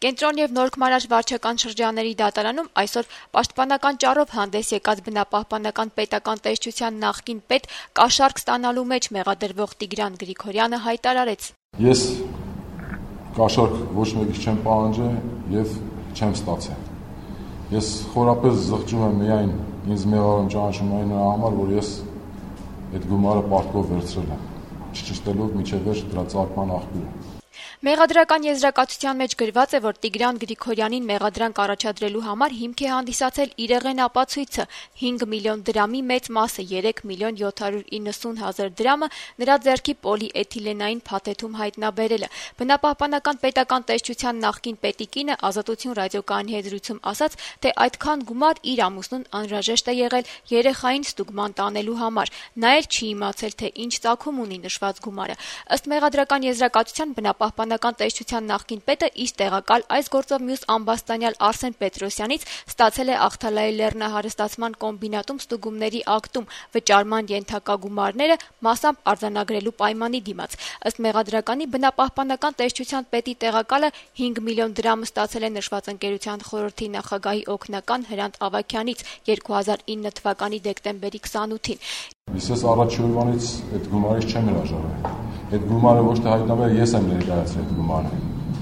Կենտրոն եւ Նորքմարաշ վարչական շրջանների դատարանում այսօր պաշտպանական ճառով հանդես եկած բնապահպանական պետական տեսչության նախկին պետ կաշառք ստանալու մեջ մեղադրվող Տիգրան Գրիգորյանը հայտարարեց. Ես կաշառք ոչ մեկից չեմ պահանջել եւ չեմ ստացել։ Ես խորապես զղջում եմ միայն ինձ մեղավոր ճանաչում այն համար, որ ես այդ գումարը պարտքով վերցրել եմ, չճշտելով միջև վերջ դրա ծագման աղբյուրը։ Մեղադրական եզրակացության մեջ գրված է, որ Տիգրան Գրիգորյանին մեղադրանք առաջադրելու համար հիմք է հանդիսացել իրեղեն ապացույցը 5 միլիոն դրամի մեծ մասը 3 միլիոն 790 հազար դրամը նրա ձեռքի պոլիէթիլենային փաթեթում հայտնաբերելը։ Բնապահպանական պետական տեսչության նախկին պետի կինը Ազատություն ռադիոկայանի հետ զրույցում ասաց, թե այդքան գումար իր ամուսնուն անհրաժեշտ է եղել երեխային ստուգման տանելու համար։ Նա էլ չի իմացել, թե ինչ ծագում ունի նշված գումարը։ Ըստ մեղադրական եզրակացության բնապահպանական տեսչության նախկին պետը իս տեղակալ այս գործով մյուս ամբաստանյալ Արսեն Պետրոսյանից ստացել է Ախթալայի լեռնահարստացման կոմբինատում ստուգումների ակտում վճարման ենթակա գումարները մասամբ արձանագրելու պայմանի դիմաց։ Ըստ մեղադրականի բնապահպանական տեսչության պետի տեղակալը 5 միլիոն դրամ ստացել է նշված ընկերության խորհրդի նախագահի օգնական Հրանտ Ավագյանից 2009 թվականի դեկտեմբերի 28-ին։ Ես առաջ օրվանից այդ գումարից չեմ հրաժարվել։ Այդ գումարը ոչ թե հայտնաբերել, ես եմ ներկայացրել այդ գումարը։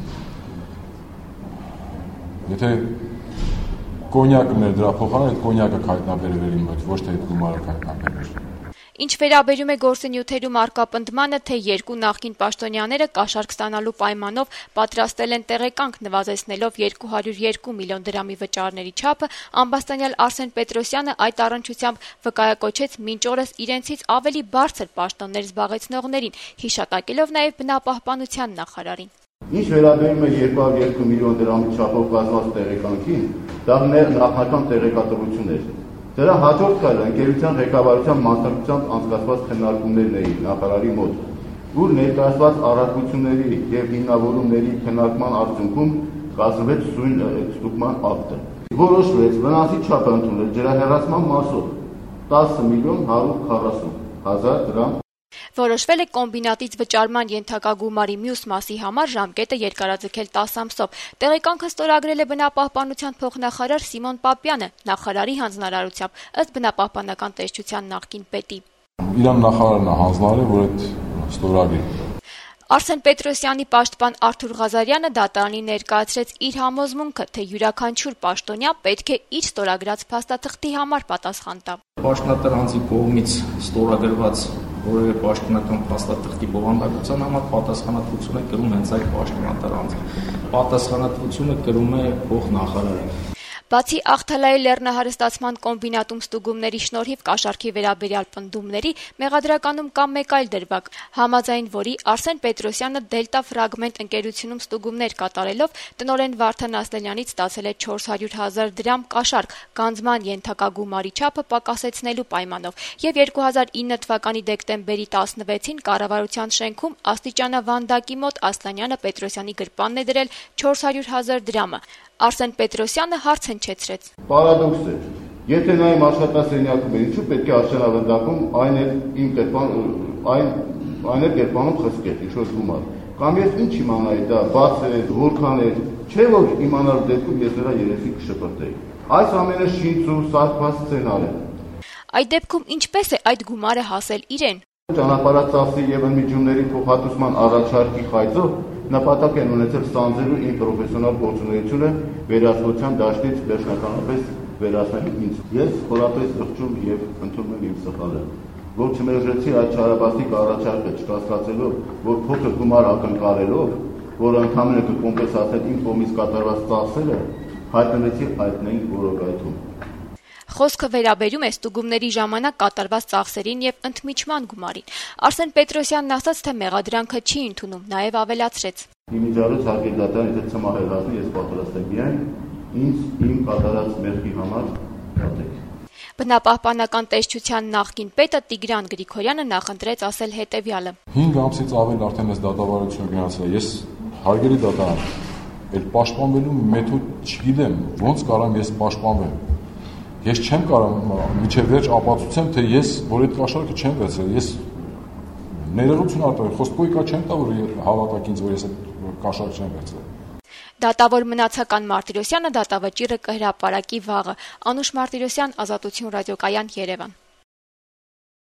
Եթե կոնյակն էր դրա փոխարեն, այդ կոնյակը հայտնաբերվել իմ մոտ, ոչ թե այդ գումարը հայտնաբերվել։ Ինչ վերաբերում է գործընյութերում առկա պնդմանը, թե երկու նախկին պաշտոնյաները կաշառք ստանալու պայմանով պատրաստել են տեղեկանք նվազեցնելով 202 միլիոն դրամի վճարների չափը, ամբաստանյալ Արսեն Պետրոսյանը այդ առնչությամբ վկայակոչեց մինչ օրս իրենցից ավելի բարձր պաշտոններ զբաղեցնողներին, հիշատակելով նաև բնապահպանության նախարարին։ Ինչ վերաբերում է 202 միլիոն դրամի չափով կազմված տեղեկանքին, դա նախնական տեղեկատվություն էր։ Դրա հաջորդ քայլը ընկերության ղեկավարության մասնակցությամբ անցկացված քննարկումներն էին նախարարի մոտ, որ ներկայացված առարկությունների եւ հիմնավորումների քննարկման արդյունքում կազմվեց սույն ստուգման ակտը։ Որոշվեց վնասի չափը ընդունել ջրահեռացման մասով 10 միլիոն 140 հազար դրամ։ Որոշվել է կոմբինատից վճարման ենթակա գումարի մյուս մասի համար ժամկետը երկարաձգել 10 ամսով։ Տեղեկանքը ստորագրել է բնապահպանության փոխնախարար Սիմոն Պապյանը նախարարի հանձնարարությամբ, ըստ բնապահպանական տեսչության նախկին պետի։ Իրան նախարարն է հանձնարարել, որ այդ ստորագրի։ Արսեն Պետրոսյանի պաշտպան Արթուր Ղազարյանը դատարանին ներկայացրեց իր համոզմունքը, թե յուրաքանչյուր պաշտոնյա պետք է իր ստորագրած փաստաթղթի համար պատասխան տա։ Պաշտոնատար անձի կողմից ստորագրված որևէ պաշտոնական փաստաթղթի բովանդակության համար պատասխանատվություն է կրում հենց այդ պաշտոնատար անձը։ Պատասխանատվությունը կրում է փոխնախարարը։ Բացի Ախթալայի լեռնահարստացման կոմբինատում ստուգումների շնորհիվ կաշառքի վերաբերյալ պնդումների, մեղադրականում կա մեկ այլ դրվագ, համաձայն որի Արսեն Պետրոսյանը Դելտա ֆրագմենտ ընկերությունում ստուգումներ կատարելով տնօրեն Վարդան Ասլանյանից ստացել է 400 հազար դրամ կաշառք գանձման ենթակա գումարի չափը պակասեցնելու պայմանով, եւ 2009 թվականի դեկտեմբերի 16-ին կառավարության շենքում աստիճանավանդակի մոտ Ասլանյանը Պետրոսյանի գրպանն է դրել 400 հազար դրամը։ Արսեն Պետրոսյանը հարց հնչեցրեց. Պարադոքս է, եթե նա իմ աշխատասենյակում է, ինչու պետք է արժանավանդակում այն էլ իմ կերպանում խսկել, ինչ-որ գումար։ Կամ ես ինչ իմանայի, դա բաց է, որքան է, չէ որ իմանալու դեպքում ես նրա երեսին կշպրտեի։ Այս ամենը շինց ու սարքված սցենար է։ Այդ դեպքում ինչպես է այդ գումարը հասել իրեն։ Ճանապարհածախսի եւ ընդմիջումների փոխհատուցման առաջարկի խայծով նպատակ են ունեցել սանձելու իմ պրոֆեսիոնալ գործունեությունը վերահսկողության դաշտից վերջնականապես վերացնելու ինձ։ Ես խորապես զղջում եւ ընդունում եմ իմ սխալը, որ չմերժեցի այդ չարաբաստիկ առաջարկը չկասկածելով, որ փոքր գումար ակնկալելով, որը ընդհանրապես կկոմպենսացնել իմ կողմից կատարված ծախսերը, հայտնվեցի այտնային որոգայթում։ Խոսքը վերաբերում է ստուգումների ժամանակ կատարված ծախսերին եւ ընդմիջման գումարին։ Արսեն Պետրոսյանն ասաց, թե մեղադրանքը չի ընդունում, նաեւ ավելացրեց. Իմիջիալոց հարկի դատարան եթե ցմահել հասնի, ես պատրաստ եմ միայն ինձ իմ կատարած մեղքի համար դատեք։ Բնապահպանական տեսչության նախկին պետը Տիգրան Գրիգորյանը նախընտրեց ասել հետեւյալը. 5 ամսից ավել արդեն ես դատավարություն գնացել, ես հարգելի դատարան, այդ պաշտպանվելու մեթոդ չգիտեմ, ոնց կարամ ես պաշտպանվեմ։ Ես չեմ կարող միջև վերջ ապացուցեմ, թե ես որ այդ կաշառքը չեմ վերցրել, ես ներողություն արտահայտում, խոսքույկա չեմ տա, որ հավատակ ինձ, որ ես այդ կաշառք չեմ վերցրել։ Դատավոր մնացական Մարտիրոսյանը դատավճիռը կհրապարակի վաղը։ Անուշ Մարտիրոսյան, Ազատություն ռադիոկայան, Երևան։